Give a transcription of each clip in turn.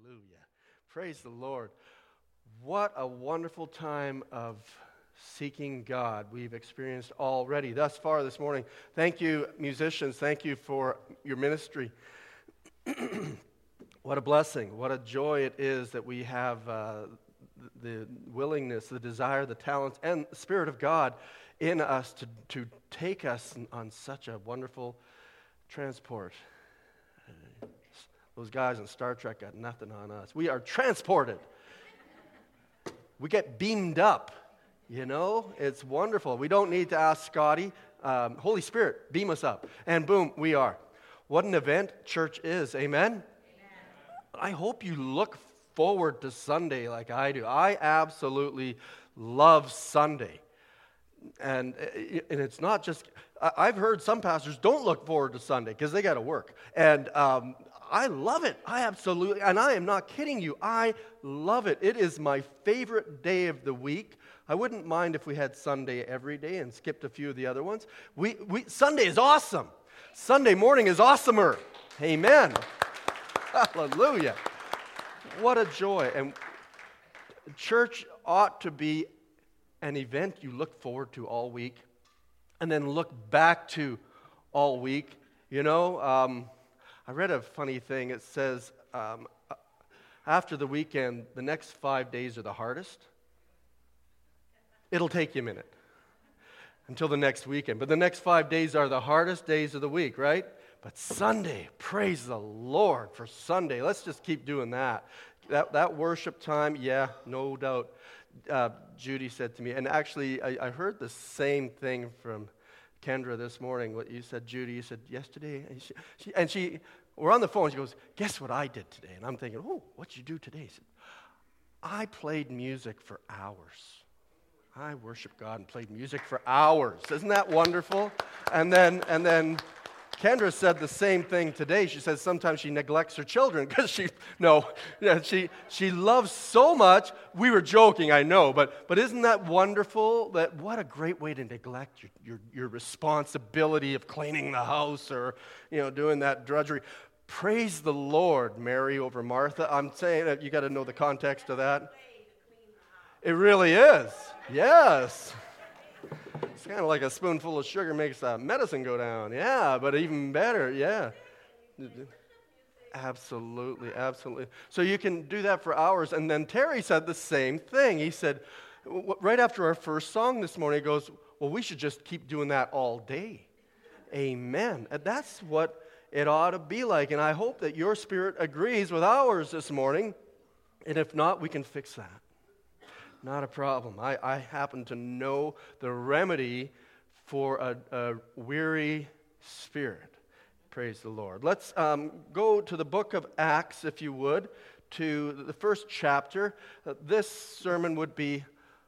Hallelujah. Praise the Lord. What a wonderful time of seeking God we've experienced already thus far this morning. Thank you, musicians. Thank you for your ministry. What a blessing. What a joy it is that we have the willingness, the desire, the talents, and the Spirit of God in us to take us on such a wonderful transport. Those guys in Star Trek got nothing on us. We are transported. We get beamed up, you know? It's wonderful. We don't need to ask Scotty. Holy Spirit, beam us up. And boom, we are. What an event church is. Amen? Amen. I hope you look forward to Sunday like I do. I absolutely love Sunday. And it's not just, I've heard some pastors don't look forward to Sunday because they got to work. And I love it. I absolutely, and I am not kidding you. I love it. It is my favorite day of the week. I wouldn't mind if we had Sunday every day and skipped a few of the other ones. Sunday is awesome. Sunday morning is awesomer. Amen. Hallelujah. What a joy. And church ought to be an event you look forward to all week and then look back to all week. You know, I read a funny thing. It says, after the weekend, the next 5 days are the hardest. It'll take you a minute until the next weekend. But the next 5 days are the hardest days of the week, right? But Sunday, praise the Lord for Sunday. Let's just keep doing that. That worship time, yeah, no doubt. Judy said to me, and actually I heard the same thing from Kendra this morning, what you said, Judy. You said yesterday, and she we're on the phone. She goes, "Guess what I did today?" And I'm thinking, "Oh, what'd you do today?" She said, "I played music for hours. I worshiped God and played music for hours." Isn't that wonderful? And then Kendra said the same thing today. She says sometimes she neglects her children because she loves so much. We were joking, I know, but isn't that wonderful? That what a great way to neglect your responsibility of cleaning the house or doing that drudgery. Praise the Lord, Mary over Martha. I'm saying that you got to know the context of that. It really is. Yes. It's kind of like a spoonful of sugar makes medicine go down. Yeah, but even better, yeah. Absolutely, absolutely. So you can do that for hours. And then Terry said the same thing. He said, right after our first song this morning, he goes, well, we should just keep doing that all day. Amen. And that's what it ought to be like. And I hope that your spirit agrees with ours this morning. And if not, we can fix that. Not a problem. I happen to know the remedy for a weary spirit. Praise the Lord. Let's go to the book of Acts, if you would, to the first chapter. This sermon would be,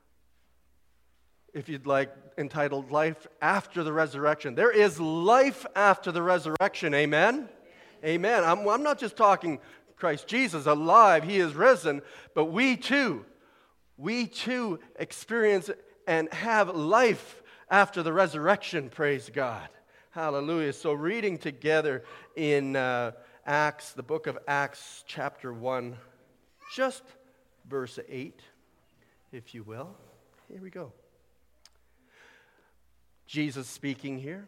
if you'd like, entitled Life After the Resurrection. There is life after the resurrection. Amen? Amen. I'm not just talking Christ Jesus alive. He is risen. But we too experience and have life after the resurrection, praise God. Hallelujah. So reading together in Acts, the book of Acts, chapter 1, just verse 8, if you will. Here we go. Jesus speaking here.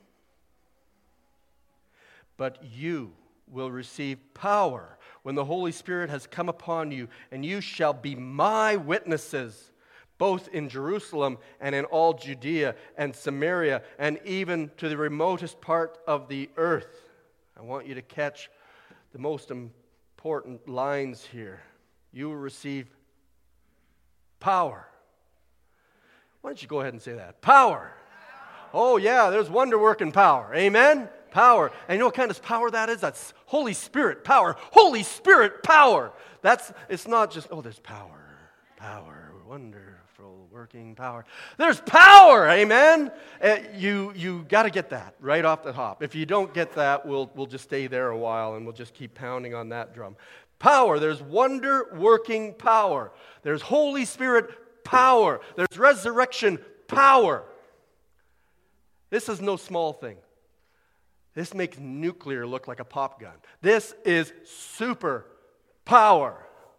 But you will receive power when the Holy Spirit has come upon you, and you shall be my witnesses, both in Jerusalem and in all Judea and Samaria, and even to the remotest part of the earth. I want you to catch the most important lines here. You will receive power. Why don't you go ahead and say that? Power. Oh yeah, there's wonder-working power. Amen? Power. And you know what kind of power that is? That's Holy Spirit power. Holy Spirit power. It's not just, there's power, wonderful working power. There's power, amen? You got to get that right off the hop. If you don't get that, we'll just stay there a while and we'll just keep pounding on that drum. Power. There's wonder-working power. There's Holy Spirit power. There's resurrection power. This is no small thing. This makes nuclear look like a pop gun. This is super power.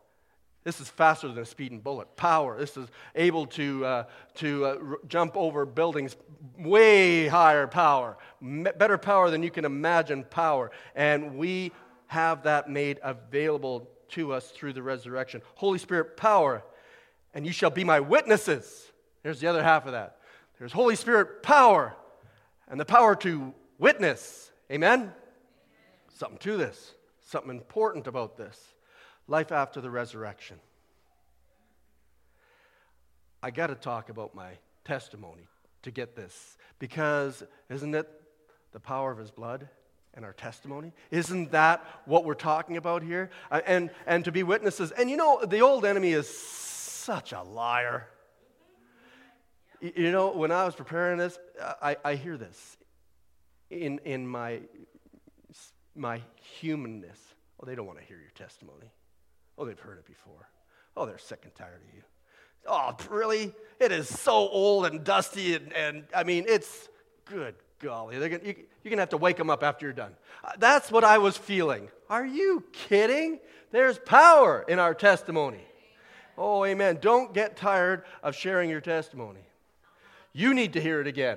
This is faster than a speeding bullet. Power. This is able to jump over buildings. Way higher power. Better power than you can imagine power. And we have that made available to us through the resurrection. Holy Spirit power. And you shall be my witnesses. Here's the other half of that. There's Holy Spirit power. And the power to witness. Amen? Something to this. Something important about this. Life after the resurrection. I got to talk about my testimony to get this, because isn't it the power of his blood and our testimony? Isn't that what we're talking about here? And to be witnesses. And you know, the old enemy is such a liar. You know, when I was preparing this, I hear this in my humanness. Oh, they don't want to hear your testimony. Oh, they've heard it before. Oh, they're sick and tired of you. Oh, really? It is so old and dusty, and I mean, it's good golly. You're going to have to wake them up after you're done. That's what I was feeling. Are you kidding? There's power in our testimony. Oh, amen. Don't get tired of sharing your testimony. You need to hear it again.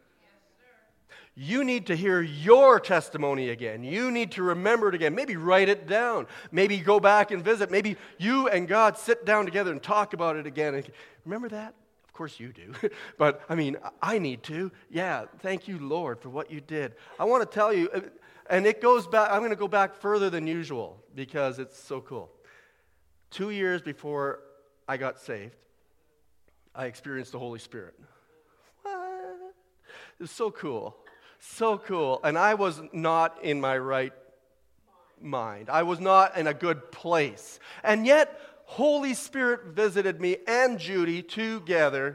You need to hear your testimony again. You need to remember it again. Maybe write it down. Maybe go back and visit. Maybe you and God sit down together and talk about it again. And remember that? Of course you do. But, I mean, I need to. Yeah, thank you, Lord, for what you did. I want to tell you, and it goes back, I'm going to go back further than usual because it's so cool. 2 years before I got saved, I experienced the Holy Spirit. What? It was so cool. So cool. And I was not in my right mind. I was not in a good place. And yet, Holy Spirit visited me and Judy together.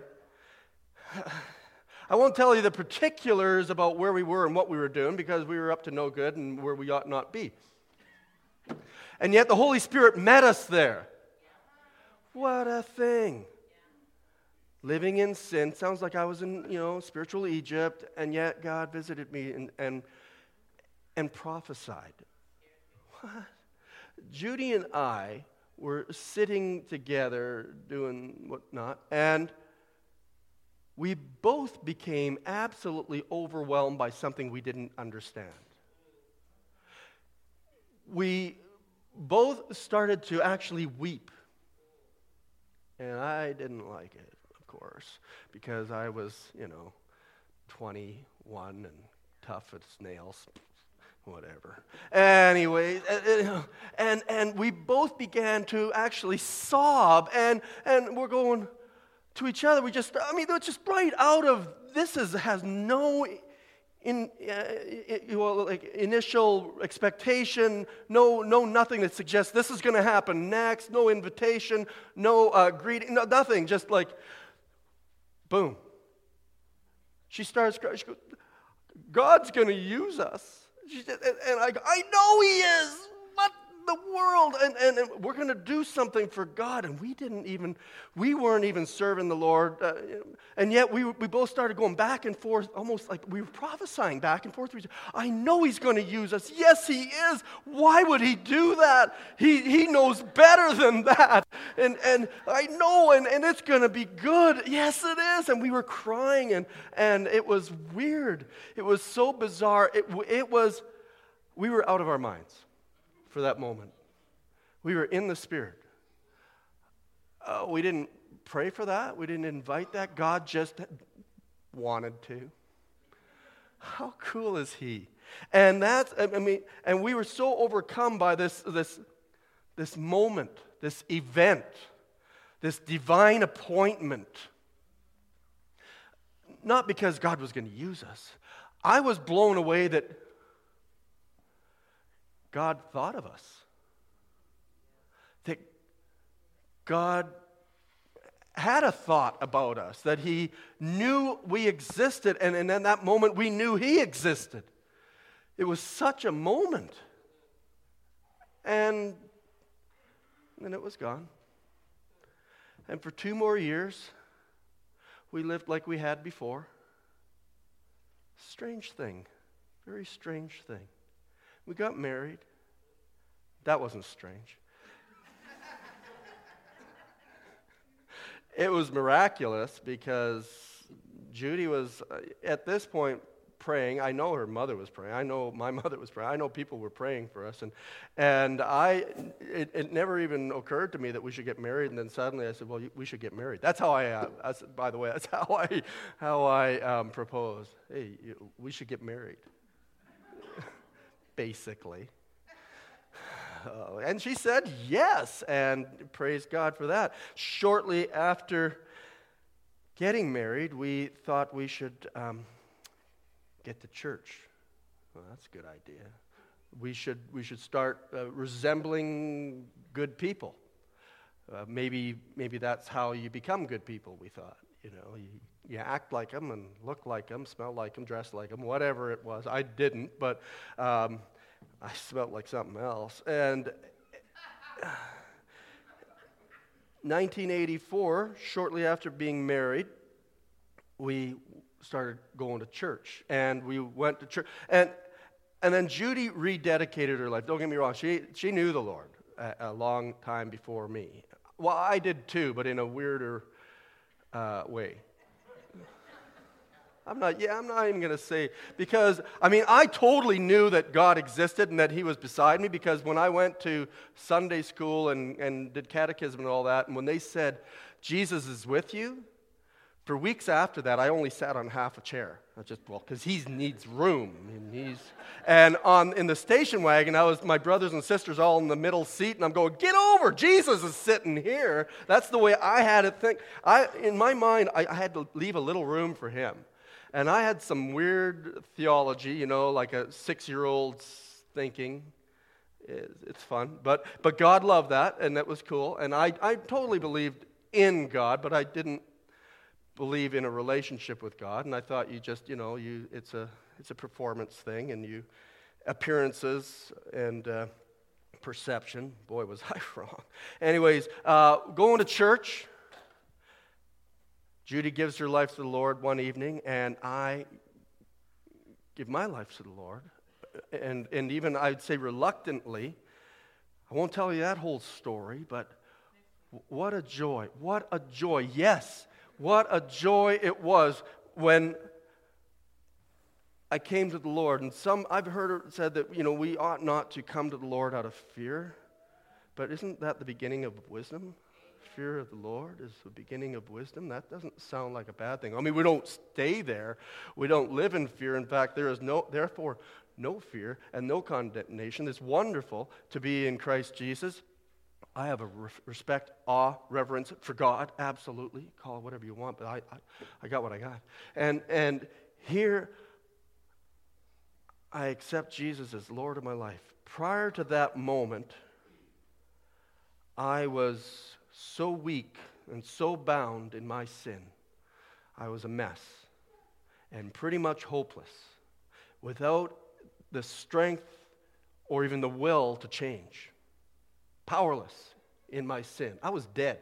I won't tell you the particulars about where we were and what we were doing because we were up to no good and where we ought not be. And yet the Holy Spirit met us there. What a thing. Living in sin. Sounds like I was in, spiritual Egypt, and yet God visited me and prophesied. What? Judy and I were sitting together doing whatnot, and we both became absolutely overwhelmed by something we didn't understand. We both started to actually weep, and I didn't like it. Course, because I was, 21 and tough as nails, whatever. Anyway, and we both began to actually sob, and we're going to each other. It's just right out of has no initial expectation, no nothing that suggests this is going to happen next, no invitation, no greeting, no nothing, just like. Boom. She starts crying. She goes, God's going to use us. And I know He is. What the world? And we're going to do something for God. And we weren't even serving the Lord. And yet we both started going back and forth, almost like we were prophesying back and forth. I know He's going to use us. Yes, He is. Why would He do that? He knows better than that. And I know, and it's going to be good. Yes, it is. And we were crying, and it was weird. It was so bizarre. We were out of our minds for that moment. We were in the Spirit. We didn't pray for that. We didn't invite that. God just wanted to. How cool is He? And and we were so overcome by this moment, this event, this divine appointment. Not because God was going to use us. I was blown away that God thought of us. That God had a thought about us, that He knew we existed, and in that moment we knew He existed. It was such a moment. And then it was gone. And for 2 more years, we lived like we had before. Strange thing. Very strange thing. We got married. That wasn't strange. It was miraculous because Judy was, at this point, praying. I know her mother was praying. I know my mother was praying. I know people were praying for us. And it never even occurred to me that we should get married. And then suddenly I said, well, we should get married. That's how by the way, that's how I proposed. Hey, we should get married. Basically. And she said yes, and praise God for that. Shortly after getting married, we thought we should get to church. Well, that's a good idea. We should start resembling good people. Maybe that's how you become good people, we thought. You act like them and look like them, smell like them, dress like them, whatever it was. I didn't, but I smelled like something else. And 1984, shortly after being married, we started going to church. And we went to church. And then Judy rededicated her life. Don't get me wrong. She knew the Lord a long time before me. Well, I did too, but in a weirder way. I'm not even going to say, because, I totally knew that God existed and that He was beside me, because when I went to Sunday school and did catechism and all that, and when they said, Jesus is with you, for weeks after that, I only sat on half a chair. Because He needs room. And in the station wagon, my brothers and sisters all in the middle seat, and I'm going, get over, Jesus is sitting here. That's the way I had to think. In my mind, I had to leave a little room for Him. And I had some weird theology, like a 6-year-old's thinking. It's fun. But God loved that, and that was cool. And I totally believed in God, but I didn't believe in a relationship with God. And I thought it's a performance thing, and appearances and perception. Boy, was I wrong. Anyways, going to church. Judy gives her life to the Lord one evening, and I give my life to the Lord. And even, I'd say reluctantly. I won't tell you that whole story, but what a joy. What a joy. Yes, what a joy it was when I came to the Lord. And I've heard it said that, we ought not to come to the Lord out of fear. But isn't that the beginning of wisdom? Fear of the Lord is the beginning of wisdom. That doesn't sound like a bad thing. We don't stay there. We don't live in fear. In fact, there is therefore no fear and no condemnation. It's wonderful to be in Christ Jesus. I have a respect, awe, reverence for God. Absolutely. Call it whatever you want, but I got what I got. And here, I accept Jesus as Lord of my life. Prior to that moment, I was so weak and so bound in my sin. I was a mess and pretty much hopeless, without the strength or even the will to change. Powerless in my sin. I was dead.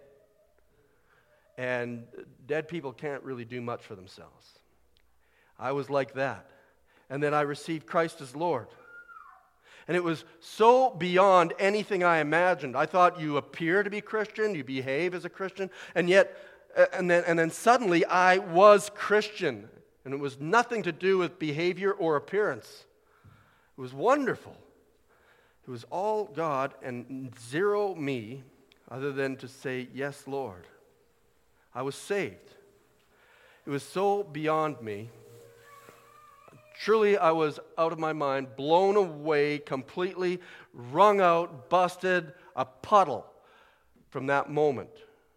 And dead people can't really do much for themselves. I was like that. And then I received Christ as Lord. And it was so beyond anything I imagined. I thought you appear to be Christian, you behave as a Christian, and then suddenly I was Christian. And it was nothing to do with behavior or appearance. It was wonderful. It was all God and zero me, other than to say, yes, Lord. I was saved. It was so beyond me. Truly, I was out of my mind, blown away, completely wrung out, busted, a puddle from that moment.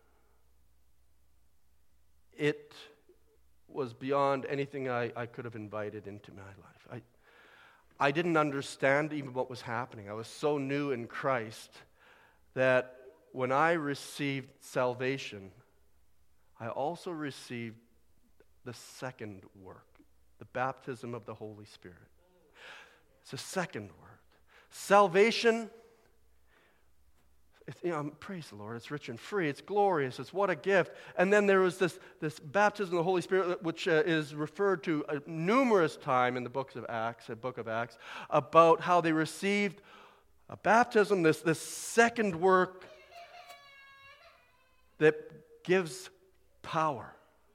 It was beyond anything I could have invited into my life. I didn't understand even what was happening. I was so new in Christ that when I received salvation, I also received the second work. The baptism of the Holy Spirit. It's a second word. Salvation, praise the Lord, it's rich and free, it's glorious, it's what a gift. And then there was this baptism of the Holy Spirit, which is referred to numerous times in the book of Acts, about how they received a baptism, this second work that gives power.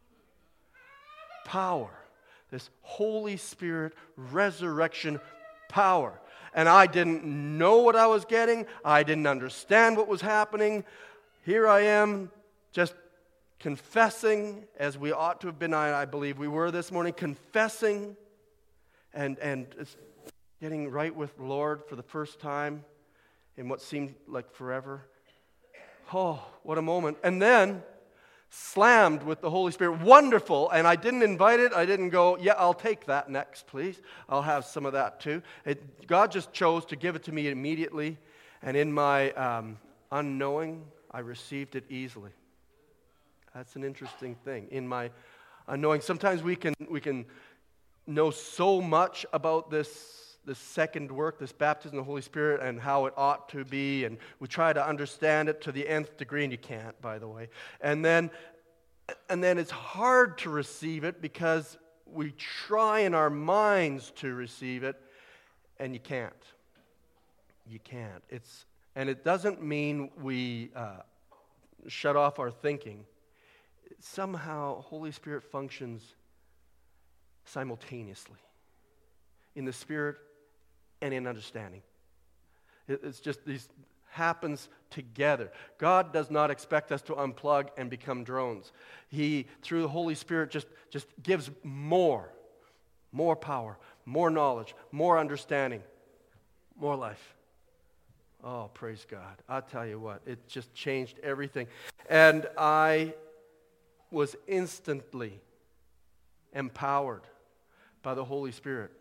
Power. This Holy Spirit resurrection power. And I didn't know what I was getting. I didn't understand what was happening. Here I am, just confessing, as we ought to have been, I believe we were this morning, confessing and getting right with the Lord for the first time in what seemed like forever. Oh, what a moment. And then, slammed with the Holy Spirit. Wonderful. And I didn't invite it. I didn't go, yeah, I'll take that next, please. I'll have some of that too. God just chose to give it to me immediately. And in my unknowing, I received it easily. That's an interesting thing. In my unknowing, sometimes we can know so much about this second work, this baptism of the Holy Spirit, and how it ought to be, and we try to understand it to the nth degree, and you can't, by the way. And then it's hard to receive it because we try in our minds to receive it, and you can't. You can't. And it doesn't mean we shut off our thinking. Somehow, Holy Spirit functions simultaneously in the Spirit and in understanding. It's just these happens together. God does not expect us to unplug and become drones. He, through the Holy Spirit, just gives more power, more knowledge, more understanding, more life. Oh, praise God. I'll tell you what, it just changed everything. And I was instantly empowered by the Holy Spirit.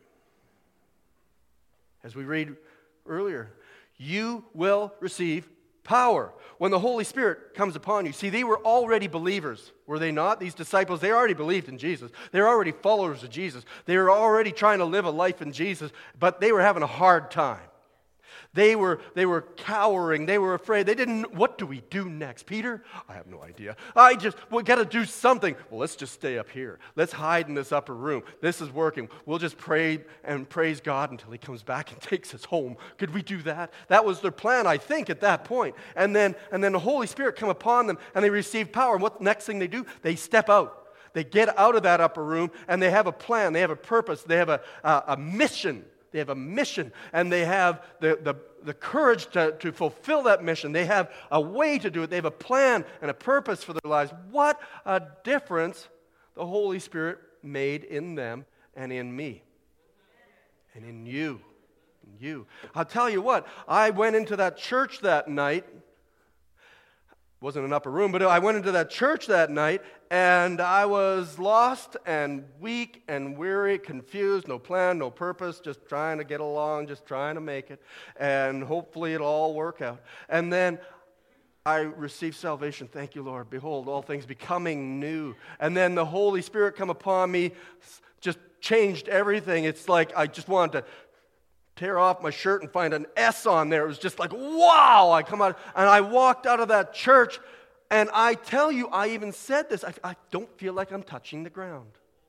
As we read earlier, you will receive power when the Holy Spirit comes upon you. See, they were already believers, were they not? These disciples, they already believed in Jesus. They were already followers of Jesus. They were already trying to live a life in Jesus, but they were having a hard time. They were cowering. They were afraid. They didn't, what do we do next? Peter? I have no idea. We got to do something. Well, let's just stay up here. Let's hide in this upper room. This is working. We'll just pray and praise God until he comes back and takes us home. Could we do that? That was their plan, I think, at that point. And then the Holy Spirit come upon them and they receive power. And what next thing they do? They step out. They get out of that upper room and they have a plan. They have a purpose. They have a mission. They have a mission, and they have the courage to fulfill that mission. They have a way to do it. They have a plan and a purpose for their lives. What a difference the Holy Spirit made in them and in me and in you. I'll tell you what, I went into that church that night. It wasn't an upper room, but I went into that church that night, and I was lost and weak and weary, confused, no plan, no purpose, just trying to get along, just trying to make it, and hopefully it'll all work out. And then I received salvation. Thank you, Lord. Behold, all things becoming new. And then the Holy Spirit come upon me, just changed everything. It's like I just wanted to tear off my shirt and find an S on there. It was just like, wow! I come out, and I walked out of that church, and I tell you, I even said this, I don't feel like I'm touching the ground.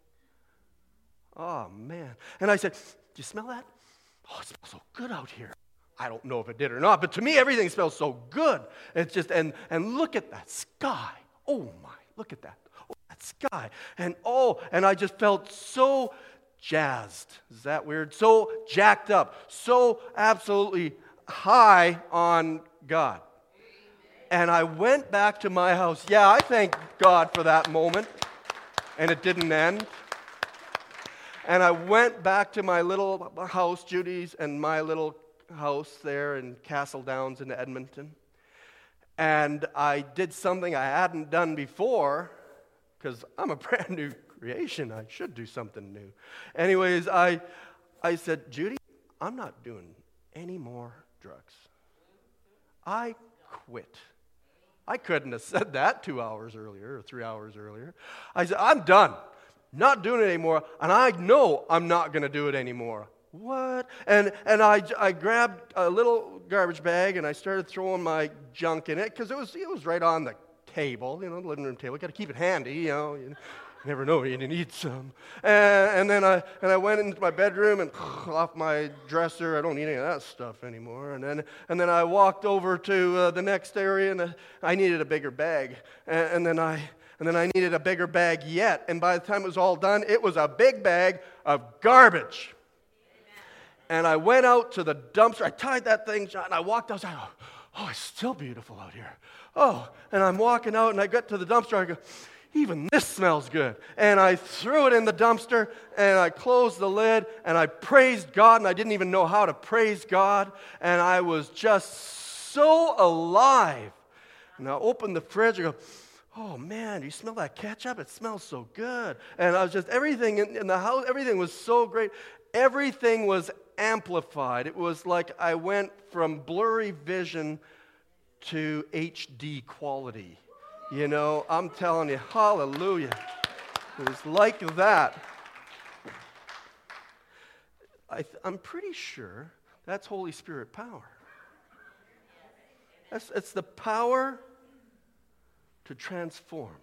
Oh, man. And I said, do you smell that? Oh, it smells so good out here. I don't know if it did or not, but to me, everything smells so good. It's just, and look at that sky. Oh, my, look at that. Oh, that sky. And I just felt so jazzed. Is that weird? So jacked up. So absolutely high on God. And I went back to my house. Yeah, I thank God for that moment. And it didn't end. And I went back to my little house, Judy's, and my little house there in Castle Downs in Edmonton. And I did something I hadn't done before, because I'm a brand new creation. I should do something new. Anyways, I said, Judy, I'm not doing any more drugs. I quit. I couldn't have said that 2 hours earlier or 3 hours earlier. I said, I'm done. Not doing it anymore, and I know I'm not going to do it anymore. What? And I grabbed a little garbage bag and I started throwing my junk in it because it was right on the table, the living room table. You got to keep it handy, You never know, you need some. And then I went into my bedroom and off my dresser. I don't need any of that stuff anymore. And then I walked over to the next area and I needed a bigger bag. And then I And then I needed a bigger bag yet. And by the time it was all done, it was a big bag of garbage. And I went out to the dumpster. I tied that thing, and I walked outside. Oh, it's still beautiful out here. Oh, and I'm walking out, and I get to the dumpster. I go, even this smells good. And I threw it in the dumpster, and I closed the lid, and I praised God, and I didn't even know how to praise God. And I was just so alive. And I opened the fridge, and I go, oh, man, do you smell that ketchup? It smells so good. And I was just, everything in the house, everything was so great. Everything was amplified. It was like I went from blurry vision to HD quality. You know, I'm telling you, hallelujah. It was like that. I'm pretty sure that's Holy Spirit power. It's the power to transform.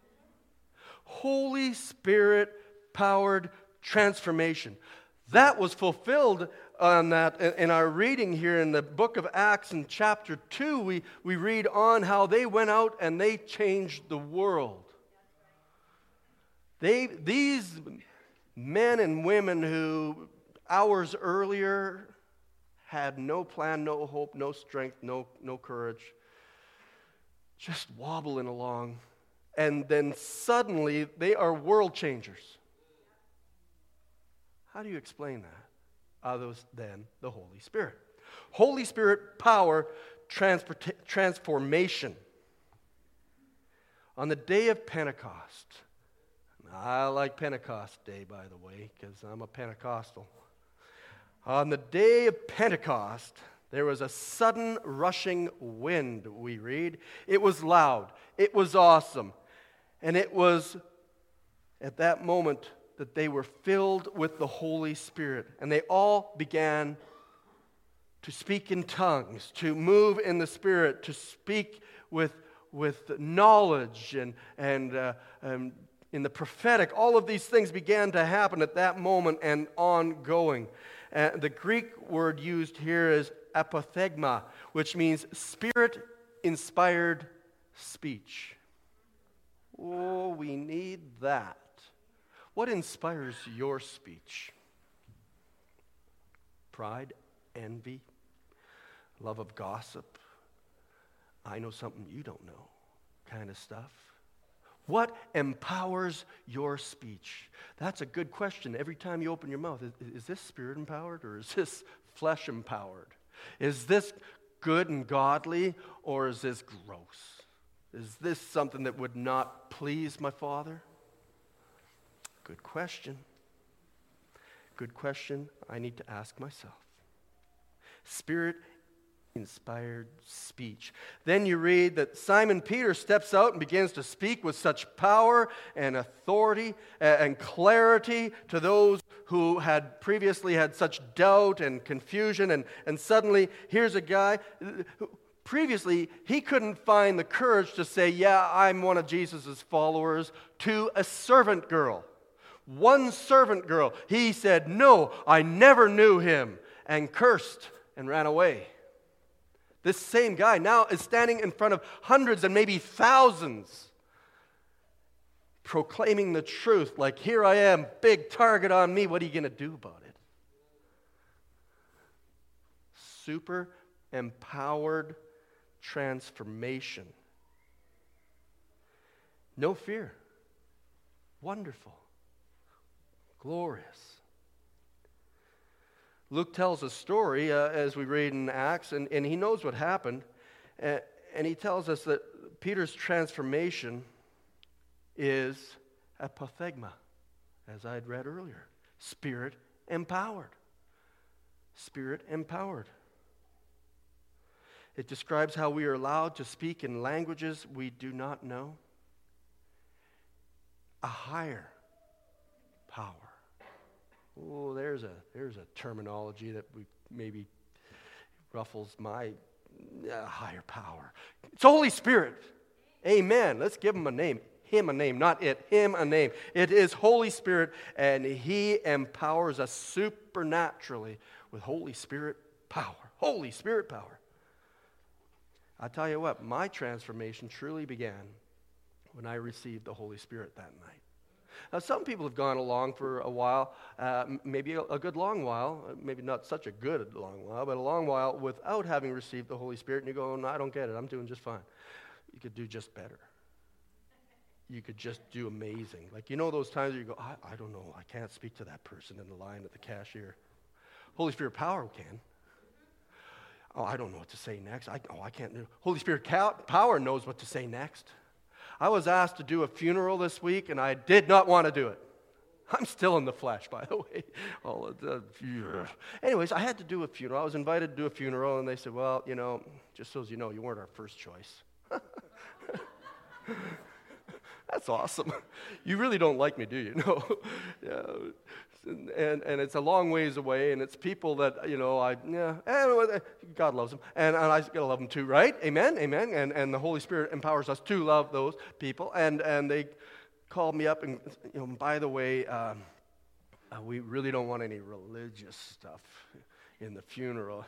Holy Spirit powered transformation. That was fulfilled on that in our reading here in the book of Acts in chapter 2. We read on how they went out and they changed the world. These men and women who hours earlier had no plan, no hope, no strength, no courage, just wobbling along, and then suddenly they are world changers. How do you explain that? Other than the Holy Spirit. Holy Spirit power transformation. On the day of Pentecost, I like Pentecost Day, by the way, because I'm a Pentecostal. On the day of Pentecost, there was a sudden rushing wind, we read. It was loud. It was awesome. And it was at that moment that they were filled with the Holy Spirit. And they all began to speak in tongues, to move in the Spirit, to speak with knowledge and in the prophetic. All of these things began to happen at that moment and ongoing. The Greek word used here is apothegma, which means Spirit-inspired speech. Oh, we need that. What inspires your speech? Pride, envy, love of gossip, I know something you don't know kind of stuff. What empowers your speech? That's a good question. Every time you open your mouth, is this spirit empowered or is this flesh empowered? Is this good and godly or is this gross? Is this something that would not please my Father? Good question. Good question I need to ask myself. Spirit-inspired speech. Then you read that Simon Peter steps out and begins to speak with such power and authority and clarity to those who had previously had such doubt and confusion. And suddenly, here's a guy who previously he couldn't find the courage to say, yeah, I'm one of Jesus' followers, to a servant girl. One servant girl. He said, no, I never knew him, and cursed and ran away. This same guy now is standing in front of hundreds and maybe thousands, proclaiming the truth, like, here I am, big target on me, what are you going to do about it? Super empowered transformation. No fear. Wonderful. Glorious. Luke tells a story as we read in Acts, and he knows what happened. And he tells us that Peter's transformation is apothegma, as I had read earlier. Spirit empowered. Spirit empowered. It describes how we are allowed to speak in languages we do not know. A higher power. Oh, there's a terminology that we maybe ruffles my higher power. It's Holy Spirit. Amen. Let's give him a name. Him a name, not it. Him a name. It is Holy Spirit, and he empowers us supernaturally with Holy Spirit power. Holy Spirit power. I tell you what, my transformation truly began when I received the Holy Spirit that night. Now, some people have gone along for a while, maybe a good long while, maybe not such a good long while, but a long while without having received the Holy Spirit, and you go, no, I don't get it, I'm doing just fine. You could do just better. You could just do amazing. Like, you know those times where you go, I don't know, I can't speak to that person in the line at the cashier. Holy Spirit power can. Oh, I don't know what to say next. I can't do. Holy Spirit power knows what to say next. I was asked to do a funeral this week, and I did not want to do it. I'm still in the flesh, by the way. Anyways, I had to do a funeral. I was invited to do a funeral, and they said, well, you know, just so as you know, you weren't our first choice. That's awesome. You really don't like me, do you? No. Yeah. And it's a long ways away, and it's people that, you know, God loves them, and I gotta love them too, right? Amen, amen. And the Holy Spirit empowers us to love those people, and they called me up, and, you know, by the way, we really don't want any religious stuff in the funeral.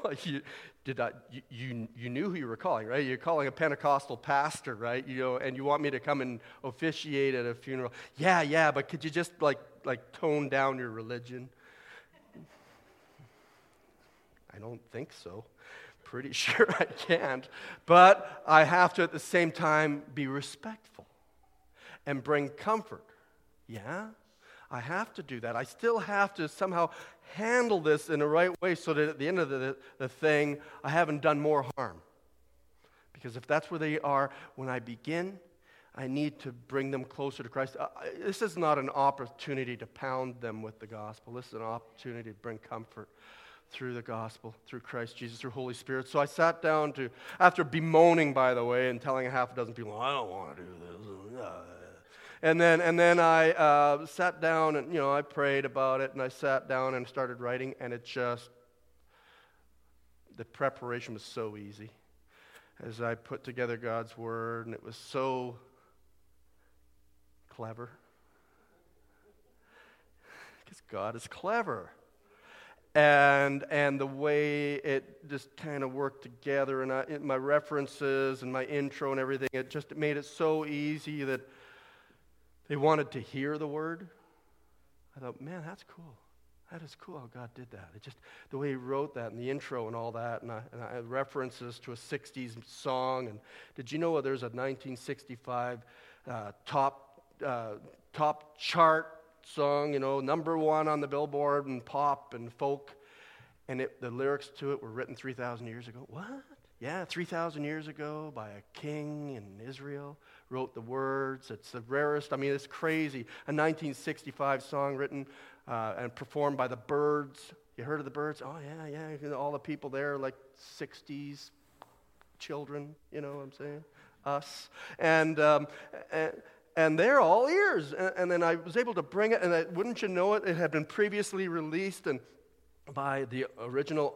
You knew who you were calling, right? You're calling a Pentecostal pastor, right? You know, and you want me to come and officiate at a funeral. Yeah, but could you just like tone down your religion? I don't think so. Pretty sure I can't. But I have to at the same time be respectful and bring comfort. Yeah? I have to do that. I still have to somehow handle this in the right way so that at the end of the thing, I haven't done more harm. Because if that's where they are when I begin, I need to bring them closer to Christ. This is not an opportunity to pound them with the gospel. This is an opportunity to bring comfort through the gospel, through Christ Jesus, through Holy Spirit. So I sat down after bemoaning, by the way, and telling a half a dozen people, I don't want to do this. And then I sat down and, you know, I prayed about it, and I sat down and started writing, and the preparation was so easy as I put together God's Word, and it was so clever. Because God is clever. And the way it just kind of worked together, and my references and my intro and everything, it made it so easy that they wanted to hear the word. I thought, man, that's cool. That is cool how God did that. It just, the way he wrote that and the intro and all that, and I had references to a 60s song. And did you know there's a 1965 top chart song, you know, number one on the Billboard and pop and folk, and the lyrics to it were written 3,000 years ago? What? Yeah, 3,000 years ago by a king in Israel, wrote the words. It's the rarest, I mean, it's crazy. A 1965 song written and performed by the Byrds. You heard of the Byrds? Oh, yeah. You know, all the people there, like 60s children, you know what I'm saying? Us. And they're all ears. And then I was able to bring it, and wouldn't you know it, it had been previously released and by the original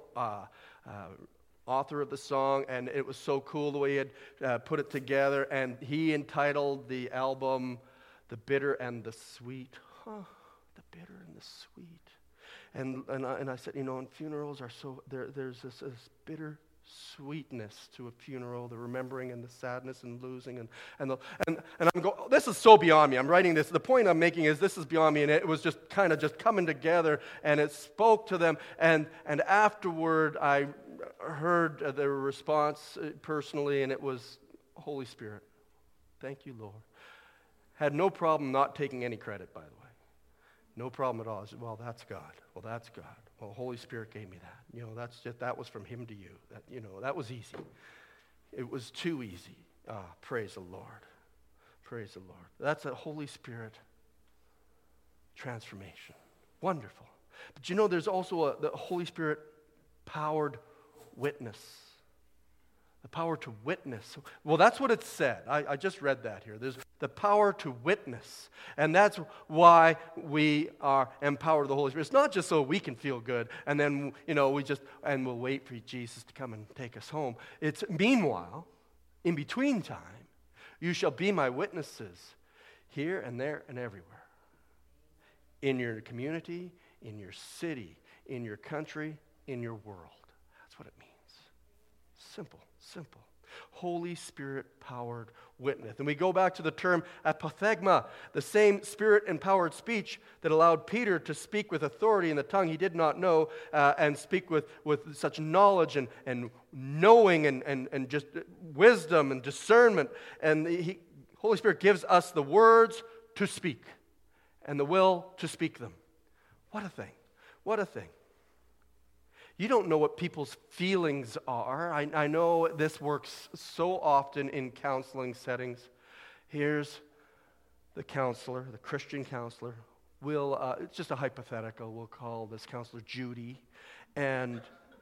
author of the song, and it was so cool the way he had put it together, and he entitled the album The Bitter and the Sweet. The bitter and the sweet. And I said, you know, and funerals are so, there's this bitter sweetness to a funeral, the remembering and the sadness and losing, and I'm going, this is so beyond me. I'm writing this. The point I'm making is this is beyond me, and it was just kind of just coming together, and it spoke to them, and afterward I heard their response personally, and it was, Holy Spirit, thank you, Lord. Had no problem not taking any credit, by the way. No problem at all. I said, well, that's God. Well, that's God. Well, Holy Spirit gave me that. You know, that was from him to you. That, you know, that was easy. It was too easy. Praise the Lord. Praise the Lord. That's a Holy Spirit transformation. Wonderful. But you know, there's also the Holy Spirit powered witness. The power to witness. Well, that's what it said. I just read that here. There's the power to witness. And that's why we are empowered with the Holy Spirit. It's not just so we can feel good and then, you know, we'll wait for Jesus to come and take us home. It's meanwhile, in between time, you shall be my witnesses here and there and everywhere. In your community, in your city, in your country, in your world. That's what it means. Simple. Holy Spirit-powered witness. And we go back to the term apothegma, the same Spirit-empowered speech that allowed Peter to speak with authority in the tongue he did not know and speak with such knowledge and knowing and just wisdom and discernment. And Holy Spirit gives us the words to speak and the will to speak them. What a thing. What a thing. You don't know what people's feelings are. I know this works so often in counseling settings. Here's the counselor, the Christian counselor. It's just a hypothetical. We'll call this counselor Judy. And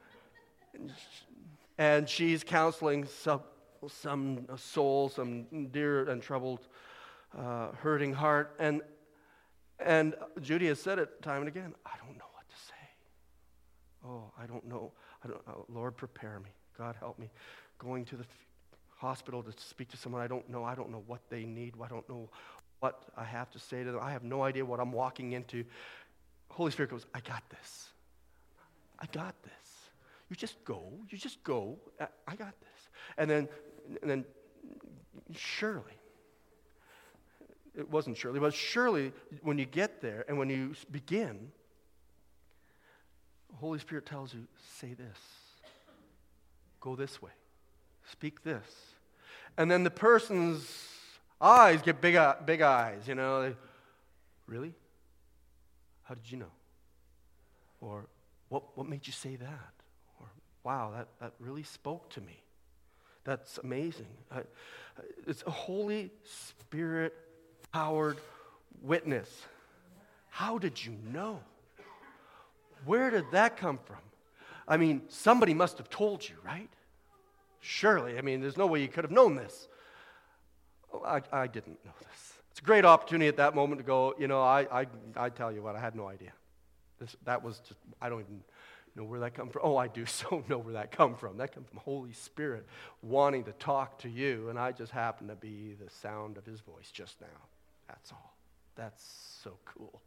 she's counseling some soul, some dear and troubled, hurting heart. And Judy has said it time and again, I don't know what to say. Oh, I don't know. Lord, prepare me. God, help me. Going to the hospital to speak to someone I don't know. I don't know what they need. I don't know what I have to say to them. I have no idea what I'm walking into. Holy Spirit goes, I got this. I got this. You just go. You just go. I got this. And then surely, it wasn't surely, but surely when you get there and when you begin, Holy Spirit tells you, say this. Go this way. Speak this. And then the person's eyes get big eyes, really? How did you know? Or what made you say that? Or wow, that really spoke to me. That's amazing. It's a Holy Spirit-powered witness. How did you know? Where did that come from? I mean, somebody must have told you, right? Surely. I mean, there's no way you could have known this. I didn't know this. It's a great opportunity at that moment to go, I tell you what, I had no idea. That was just, I don't even know where that comes from. Oh, I do so know where that comes from. That comes from Holy Spirit wanting to talk to you, and I just happen to be the sound of his voice just now. That's all. That's so cool.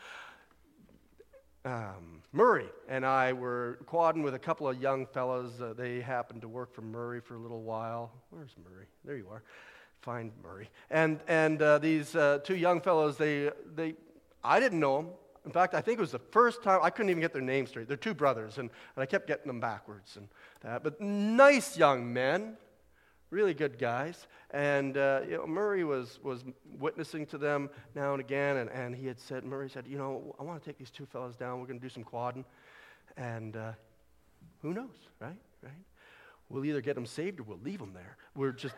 Murray and I were quadding with a couple of young fellas. They happened to work for Murray for a little while. Where's Murray? There you are. Find Murray. And these two young fellows, I didn't know them. In fact, I think it was the first time, I couldn't even get their names straight. They're two brothers, and I kept getting them backwards. But nice young men, really good guys. And Murray was witnessing to them now and again, and Murray said, I want to take these two fellas down. We're going to do some quadding. And who knows, right? We'll either get them saved or we'll leave them there. We're just...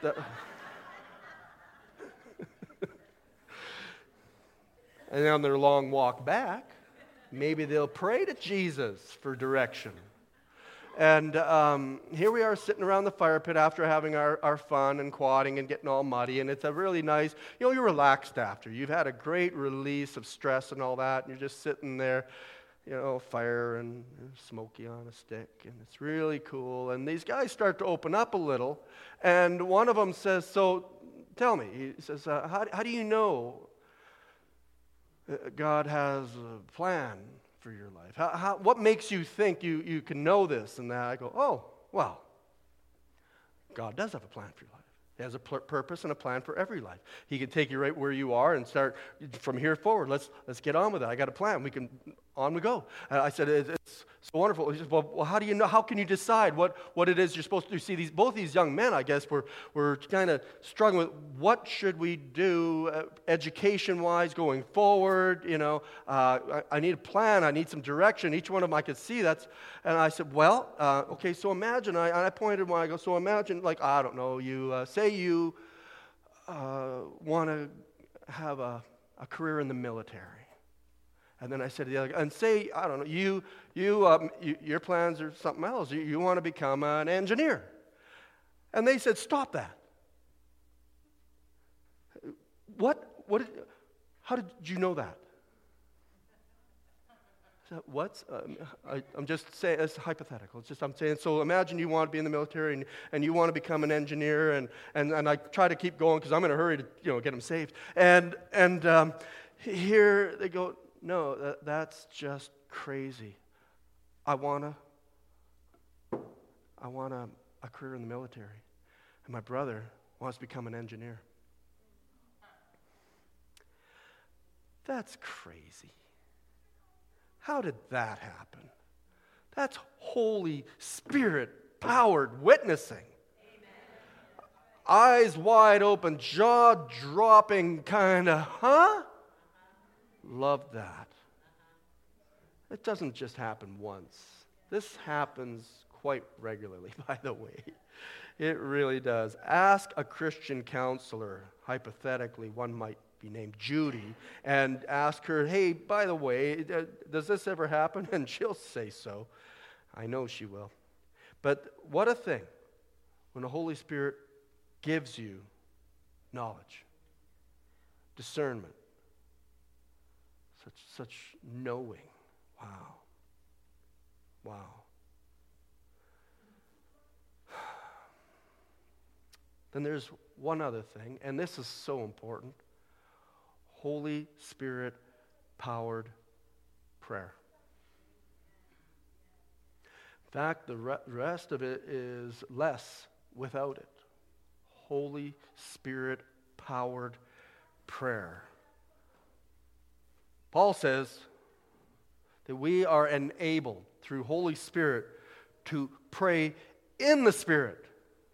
And on their long walk back, maybe they'll pray to Jesus for direction. And here we are sitting around the fire pit after having our fun and quadding and getting all muddy. And it's a really nice, you're relaxed after. You've had a great release of stress and all that. And you're just sitting there, fire and smoky on a stick. And it's really cool. And these guys start to open up a little. And one of them says, so tell me, he says, how do you know God has a plan for your life? What makes you think you can know this and that? I go, oh, well, God does have a plan for your life. He has a purpose and a plan for every life. He can take you right where you are and start from here forward. Let's get on with it. I got a plan. On we go. I said, it's so wonderful. He said, well, how do you know? How can you decide what it is you're supposed to do? See, both these young men, I guess, were kind of struggling with what should we do education-wise going forward. I need a plan. I need some direction. Each one of them I could see. And I said, well, okay, so imagine. I pointed when I go, so imagine, I don't know, you say you want to have a career in the military. And then I said to the other guy, and say, I don't know, your plans are something else. You want to become an engineer. And they said, stop that. How did you know that? What? I'm just saying, it's hypothetical. I'm saying, so imagine you want to be in the military and you want to become an engineer, and I try to keep going because I'm in a hurry to get them saved. And here they go, no, that's just crazy. I want a career in the military. and my brother wants to become an engineer. That's crazy. How did that happen? That's Holy Spirit-powered witnessing. Amen. Eyes wide open, jaw-dropping kind of, huh? Love that. It doesn't just happen once. This happens quite regularly, by the way. It really does. Ask a Christian counselor, hypothetically, one might be named Judy, and ask her, hey, by the way, does this ever happen? And she'll say so. I know she will. But what a thing when the Holy Spirit gives you knowledge, discernment, such knowing. Wow. Wow. Then there's one other thing, and this is so important. Holy Spirit-powered prayer. In fact, the rest of it is less without it. Holy Spirit-powered prayer. Paul says that we are enabled through Holy Spirit to pray in the Spirit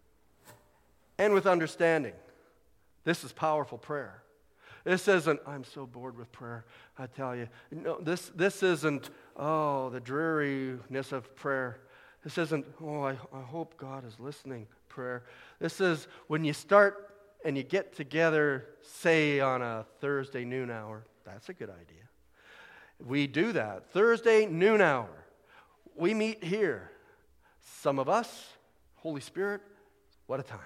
and with understanding. This is powerful prayer. This isn't, I'm so bored with prayer, I tell you. No, this isn't, the dreariness of prayer. This isn't, I hope God is listening prayer. This is when you start and you get together, say on a Thursday noon hour. That's a good idea. We do that. Thursday noon hour. We meet here. Some of us, Holy Spirit, what a time.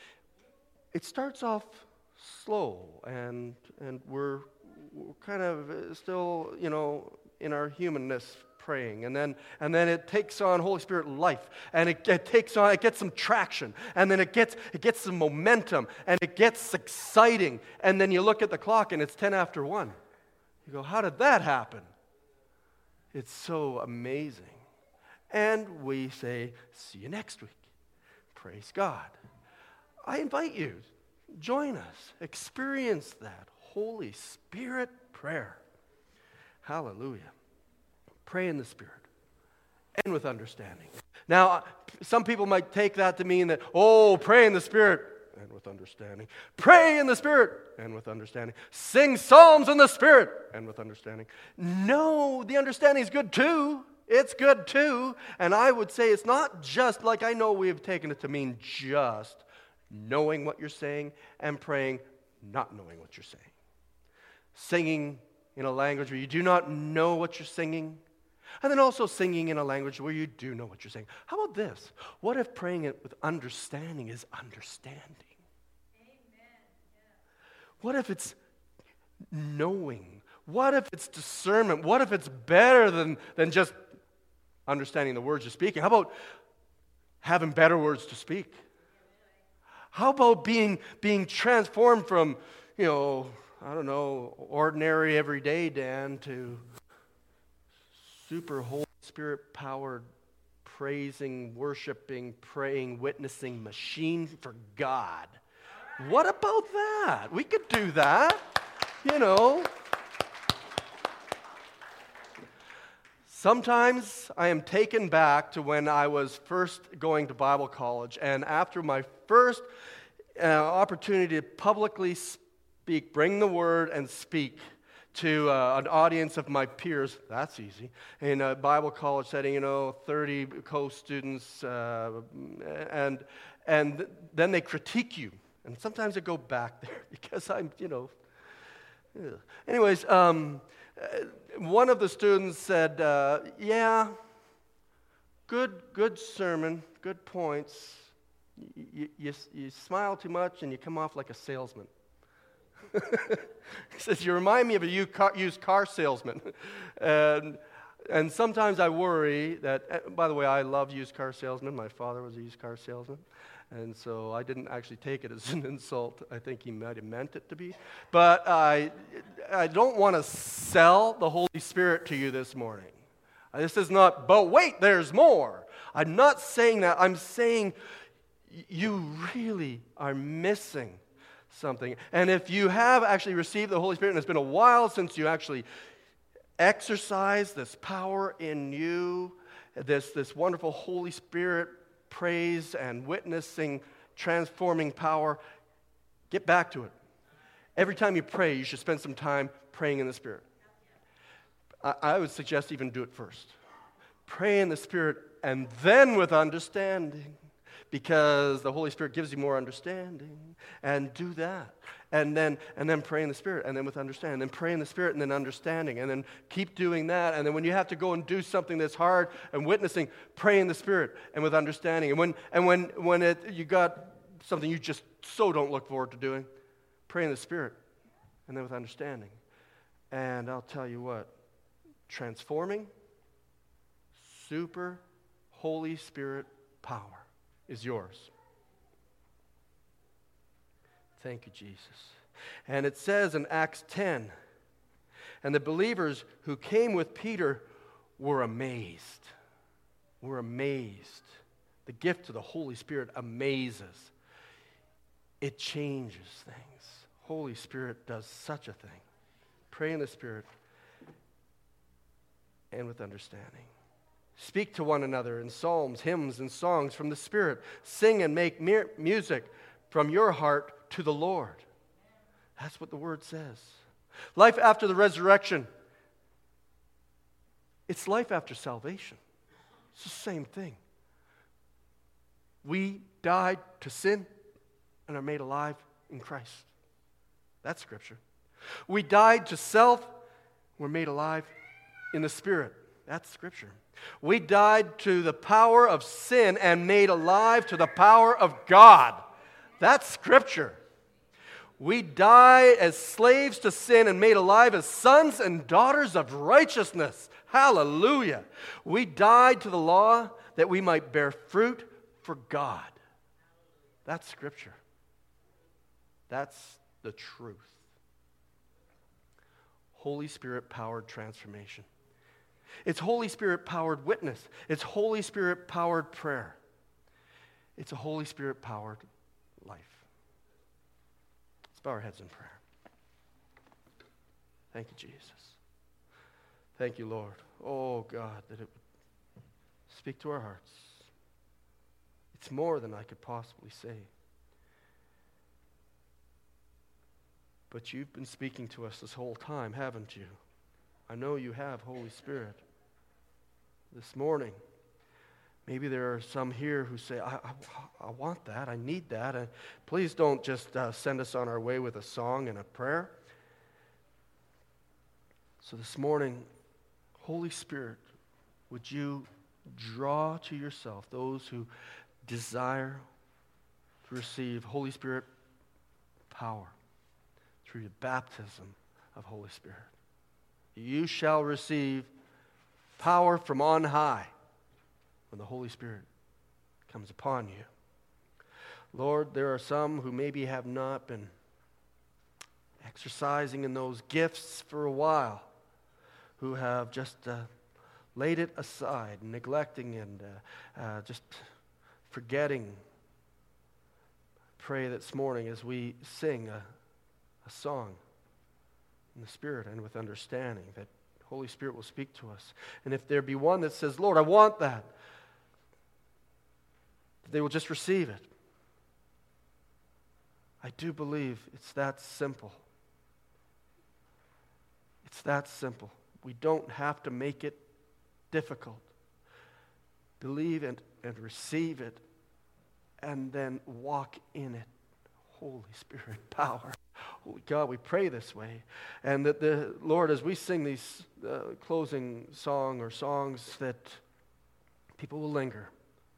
It starts off slow, and we're kind of still, in our humanness praying, and then it takes on Holy Spirit life, and it gets some traction, and then it gets some momentum, and it gets exciting, and then you look at the clock and it's 10 after 1. You go, how did that happen? It's so amazing. And we say, see you next week. Praise God. I invite you, join us, experience that Holy Spirit prayer. Hallelujah. Pray in the Spirit and with understanding. Now, some people might take that to mean that, pray in the Spirit and with understanding. Pray in the Spirit and with understanding. Sing psalms in the Spirit and with understanding. No, the understanding is good too. It's good too. And I would say it's not just, like I know we've taken it to mean just knowing what you're saying and praying, not knowing what you're saying. Singing in a language where you do not know what you're singing, and then also singing in a language where you do know what you're saying. How about this? What if praying it with understanding is understanding? Amen. Yeah. What if it's knowing? What if it's discernment? What if it's better than just understanding the words you're speaking? How about having better words to speak? How about being transformed from, ordinary everyday Dan to super Holy Spirit-powered, praising, worshiping, praying, witnessing machine for God? What about that? We could do that, Sometimes I am taken back to when I was first going to Bible college, and after my first opportunity to publicly speak, bring the word and speak to an audience of my peers, that's easy, in a Bible college setting, 30 co-students, and then they critique you, and sometimes I go back there because I'm, Anyways, one of the students said, good sermon, good points. You smile too much and you come off like a salesman. He says, you remind me of a used car salesman. And sometimes I worry that, by the way, I love used car salesmen. My father was a used car salesman. And so I didn't actually take it as an insult. I think he might have meant it to be. But I don't want to sell the Holy Spirit to you this morning. This is not, but wait, there's more. I'm not saying that. I'm saying you really are missing something. And if you have actually received the Holy Spirit, and it's been a while since you actually exercised this power in you, this wonderful Holy Spirit praise and witnessing, transforming power, get back to it. Every time you pray, you should spend some time praying in the Spirit. I would suggest even do it first. Pray in the Spirit and then with understanding, because the Holy Spirit gives you more understanding. And do that. And then pray in the Spirit, and then with understanding. And then pray in the Spirit and then understanding. And then keep doing that. And then when you have to go and do something that's hard and witnessing, pray in the Spirit and with understanding. And when you got something you just so don't look forward to doing, pray in the Spirit and then with understanding. And I'll tell you what, transforming, super Holy Spirit power is yours. Thank you, Jesus. And it says in Acts 10, and the believers who came with Peter were amazed. Were amazed. The gift of the Holy Spirit amazes. It changes things. Holy Spirit does such a thing. Pray in the Spirit and with understanding. Speak to one another in psalms, hymns, and songs from the Spirit. Sing and make music from your heart to the Lord. That's what the Word says. Life after the resurrection. It's life after salvation. It's the same thing. We died to sin and are made alive in Christ. That's Scripture. We died to self, we're made alive in the Spirit. That's Scripture. We died to the power of sin and made alive to the power of God. That's Scripture. We die as slaves to sin and made alive as sons and daughters of righteousness. Hallelujah. We died to the law that we might bear fruit for God. That's Scripture. That's the truth. Holy Spirit-powered transformation. It's Holy Spirit-powered witness. It's Holy Spirit-powered prayer. It's a Holy Spirit-powered life. Let's bow our heads in prayer. Thank you, Jesus. Thank you, Lord. Oh, God, that it would speak to our hearts. It's more than I could possibly say. But you've been speaking to us this whole time, haven't you? I know you have, Holy Spirit. This morning, maybe there are some here who say, I want that, I need that. And please don't just send us on our way with a song and a prayer. So this morning, Holy Spirit, would you draw to yourself those who desire to receive Holy Spirit power through the baptism of Holy Spirit. You shall receive power from on high when the Holy Spirit comes upon you. Lord, there are some who maybe have not been exercising in those gifts for a while, who have just laid it aside, neglecting and just forgetting. Pray this morning as we sing a song in the Spirit and with understanding that Holy Spirit will speak to us. And if there be one that says, Lord, I want that, they will just receive it. I do believe it's that simple. It's that simple. We don't have to make it difficult. Believe and receive it, and then walk in it. Holy Spirit power. Holy God, we pray this way. And that the Lord, as we sing these closing song or songs, that people will linger.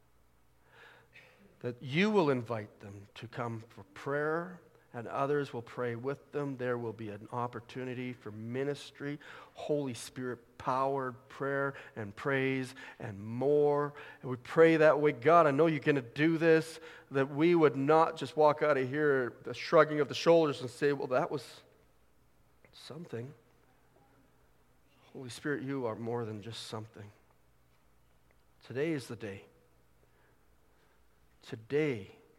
That you will invite them to come for prayer, and others will pray with them. There will be an opportunity for ministry, Holy Spirit-powered prayer and praise and more. And we pray that way. God, I know you're going to do this, that we would not just walk out of here the shrugging of the shoulders and say, well, that was something. Holy Spirit, you are more than just something. Today is the day. Today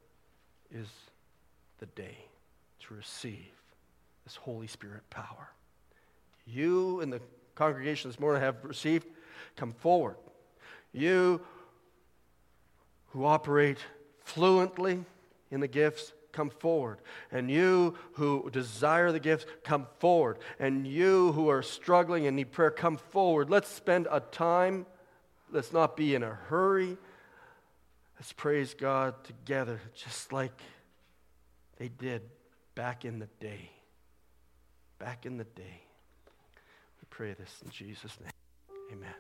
is the day to receive this Holy Spirit power. You in the congregation this morning have received, come forward. You who operate fluently in the gifts, come forward. And you who desire the gifts, come forward. And you who are struggling and need prayer, come forward. Let's spend a time. Let's not be in a hurry. Let's praise God together, just like they did back in the day. Back in the day. We pray this in Jesus' name. Amen.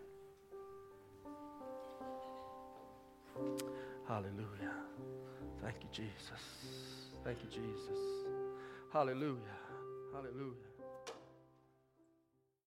Hallelujah. Thank you, Jesus. Thank you, Jesus. Hallelujah. Hallelujah.